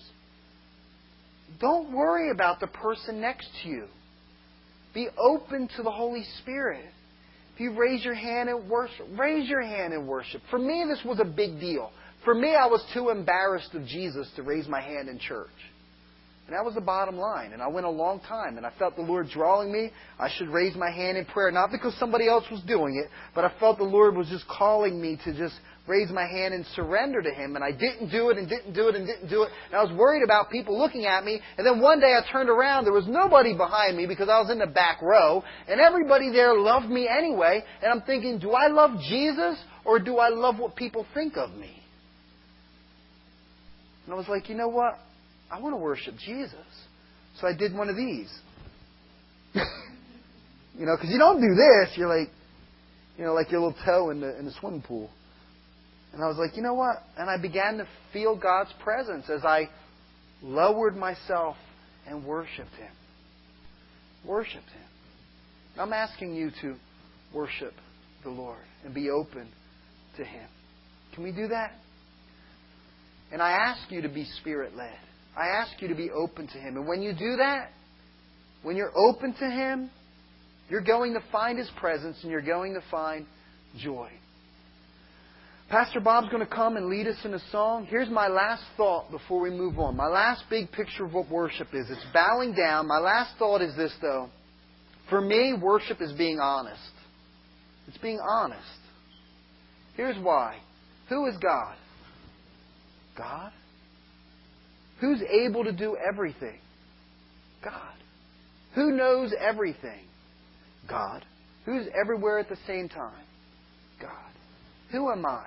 don't worry about the person next to you. Be open to the Holy Spirit. If you raise your hand in worship, raise your hand in worship. For me, this was a big deal. For me, I was too embarrassed of Jesus to raise my hand in church. And that was the bottom line. And I went a long time. And I felt the Lord drawing me. I should raise my hand in prayer. Not because somebody else was doing it. But I felt the Lord was just calling me to just raise my hand and surrender to Him. And I didn't do it and didn't do it and didn't do it. And I was worried about people looking at me. And then one day I turned around. There was nobody behind me because I was in the back row. And everybody there loved me anyway. And I'm thinking, do I love Jesus or do I love what people think of me? And I was like, you know what? I want to worship Jesus. So I did one of these. You know, because you don't do this. You're like, you know, like your little toe in the in the swimming pool. And I was like, you know what? And I began to feel God's presence as I lowered myself and worshipped Him. Worshipped Him. I'm asking you to worship the Lord and be open to Him. Can we do that? And I ask you to be Spirit-led. I ask you to be open to Him. And when you do that, when you're open to Him, you're going to find His presence and you're going to find joy. Pastor Bob's going to come and lead us in a song. Here's my last thought before we move on. My last big picture of what worship is. It's bowing down. My last thought is this, though. For me, worship is being honest. It's being honest. Here's why. Who is God? God. Who's able to do everything? God. Who knows everything? God. Who's everywhere at the same time? God. Who am I?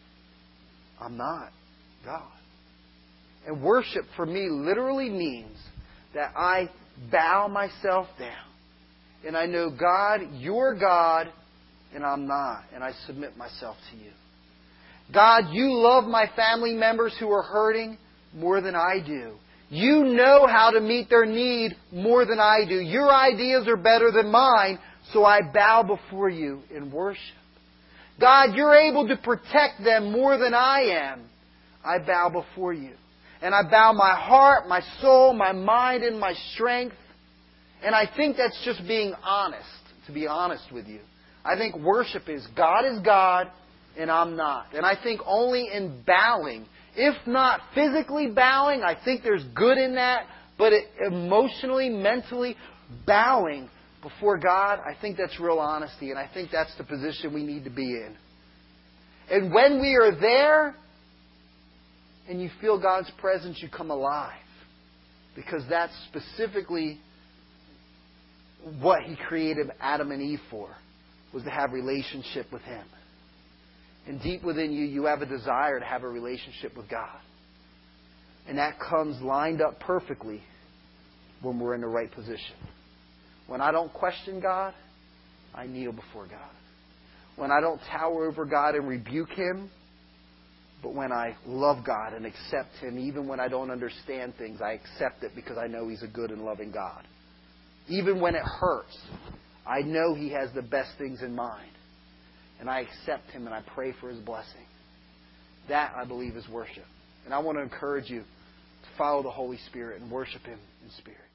I'm not God. And worship for me literally means that I bow myself down. And I know, God, you're God, and I'm not. And I submit myself to you. God, you love my family members who are hurting more than I do. You know how to meet their need more than I do. Your ideas are better than mine, so I bow before you in worship. God, you're able to protect them more than I am. I bow before you. And I bow my heart, my soul, my mind, and my strength. And I think that's just being honest, to be honest with you. I think worship is God is God, and I'm not. And I think only in bowing, if not physically bowing, I think there's good in that, but it, emotionally, mentally bowing before God, I think that's real honesty, and I think that's the position we need to be in. And when we are there, and you feel God's presence, you come alive. Because that's specifically what He created Adam and Eve for, was to have relationship with Him. And deep within you, you have a desire to have a relationship with God. And that comes lined up perfectly when we're in the right position. When I don't question God, I kneel before God. When I don't tower over God and rebuke Him, but when I love God and accept Him, even when I don't understand things, I accept it because I know He's a good and loving God. Even when it hurts, I know He has the best things in mind. And I accept Him and I pray for His blessing. That, I believe, is worship. And I want to encourage you to follow the Holy Spirit and worship Him in spirit.